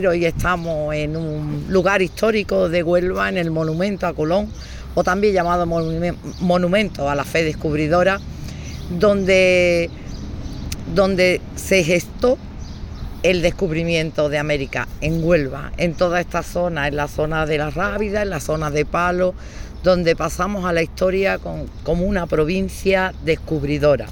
Hoy estamos en un lugar histórico de Huelva, en el Monumento a Colón, o también llamado Monumento a la Fe Descubridora, donde se gestó el descubrimiento de América, en Huelva, en toda esta zona, en la zona de La Rábida, en la zona de Palo, donde pasamos a la historia como una provincia descubridora.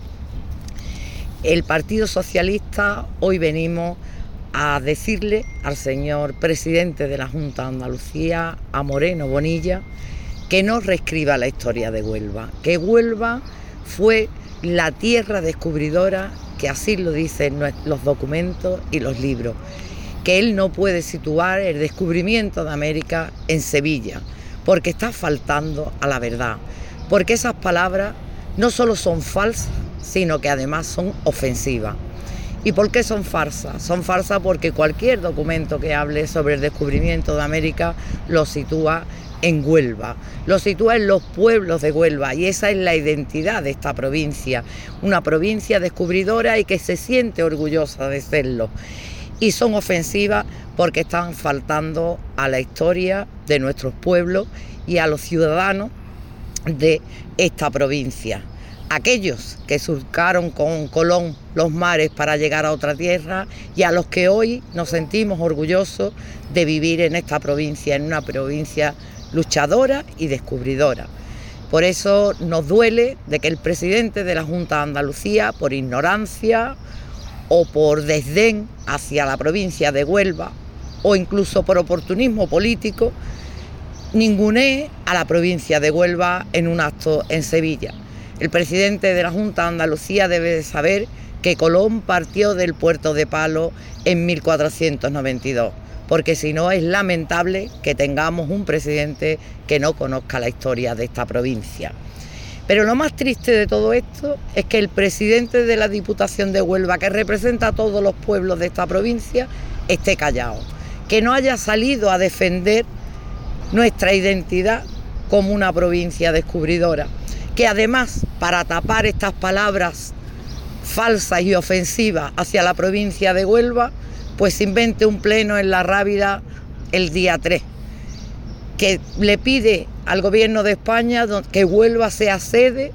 El Partido Socialista, hoy venimos a decirle al señor presidente de la Junta de Andalucía, a Moreno Bonilla, que no reescriba la historia de Huelva, que Huelva fue la tierra descubridora, que así lo dicen los documentos y los libros, que él no puede situar el descubrimiento de América en Sevilla, porque está faltando a la verdad, porque esas palabras no solo son falsas, sino que además son ofensivas. ¿Y por qué son falsas? Son falsas porque cualquier documento que hable sobre el descubrimiento de América lo sitúa en Huelva, lo sitúa en los pueblos de Huelva, y esa es la identidad de esta provincia, una provincia descubridora y que se siente orgullosa de serlo. Y son ofensivas porque están faltando a la historia de nuestros pueblos y a los ciudadanos de esta provincia. Aquellos que surcaron con Colón los mares para llegar a otra tierra, y a los que hoy nos sentimos orgullosos de vivir en esta provincia, en una provincia luchadora y descubridora. Por eso nos duele de que el presidente de la Junta de Andalucía, por ignorancia o por desdén hacia la provincia de Huelva, o incluso por oportunismo político, ningunee a la provincia de Huelva en un acto en Sevilla. El presidente de la Junta de Andalucía debe de saber que Colón partió del puerto de Palo en 1492, porque si no es lamentable que tengamos un presidente que no conozca la historia de esta provincia. Pero lo más triste de todo esto es que el presidente de la Diputación de Huelva, que representa a todos los pueblos de esta provincia, esté callado, que no haya salido a defender nuestra identidad como una provincia descubridora, que además, para tapar estas palabras falsas y ofensivas hacia la provincia de Huelva, pues invente un pleno en La Rábida el día 3, que le pide al gobierno de España que Huelva sea sede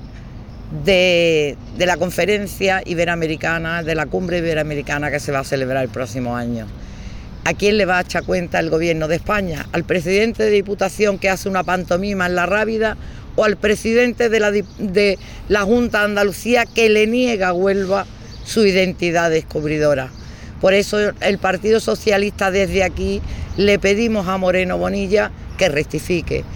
de la conferencia iberoamericana, de la cumbre iberoamericana que se va a celebrar el próximo año. ¿A quién le va a echar cuenta el gobierno de España? ¿Al presidente de Diputación que hace una pantomima en La Rábida, o al presidente de la Junta de Andalucía que le niega a Huelva su identidad descubridora? Por eso el Partido Socialista, desde aquí le pedimos a Moreno Bonilla que rectifique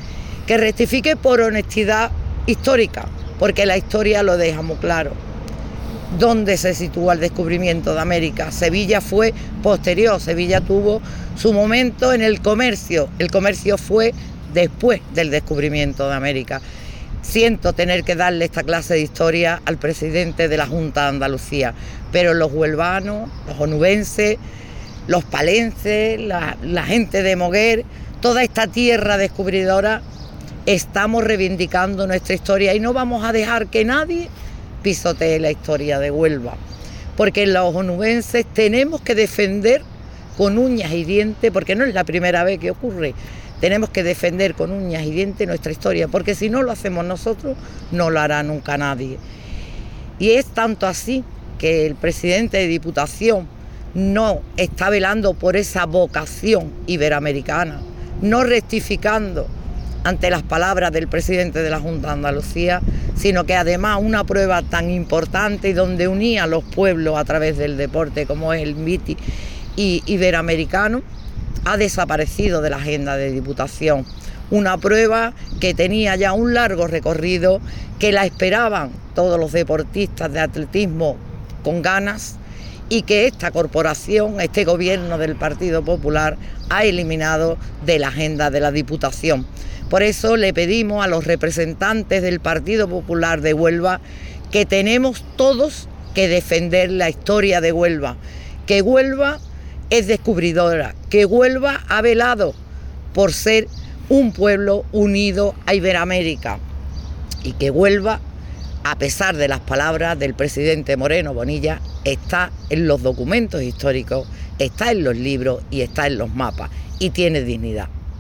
por honestidad histórica, porque la historia lo deja muy claro. ¿Dónde se sitúa el descubrimiento de América? Sevilla fue posterior, Sevilla tuvo su momento en el comercio fue después del descubrimiento de América. Siento tener que darle esta clase de historia al presidente de la Junta de Andalucía, pero los huelvanos, los onubenses, los palenses, la gente de Moguer, toda esta tierra descubridora, estamos reivindicando nuestra historia y no vamos a dejar que nadie pisotee la historia de Huelva, porque los onubenses tenemos que defender con uñas y dientes, porque no es la primera vez que ocurre. Tenemos que defender con uñas y dientes nuestra historia, porque si no lo hacemos nosotros, no lo hará nunca nadie. Y es tanto así que el presidente de Diputación no está velando por esa vocación iberoamericana, no rectificando ante las palabras del presidente de la Junta de Andalucía, sino que además una prueba tan importante y donde unía a los pueblos a través del deporte como es el Miti y iberoamericano, ha desaparecido de la agenda de Diputación. Una prueba que tenía ya un largo recorrido, que la esperaban todos los deportistas de atletismo con ganas, y que esta corporación, este gobierno del Partido Popular, ha eliminado de la agenda de la Diputación. Por eso le pedimos a los representantes del Partido Popular de Huelva que tenemos todos que defender la historia de Huelva, que Huelva es descubridora, que Huelva ha velado por ser un pueblo unido a Iberoamérica, y que Huelva, a pesar de las palabras del presidente Moreno Bonilla, está en los documentos históricos, está en los libros y está en los mapas y tiene dignidad.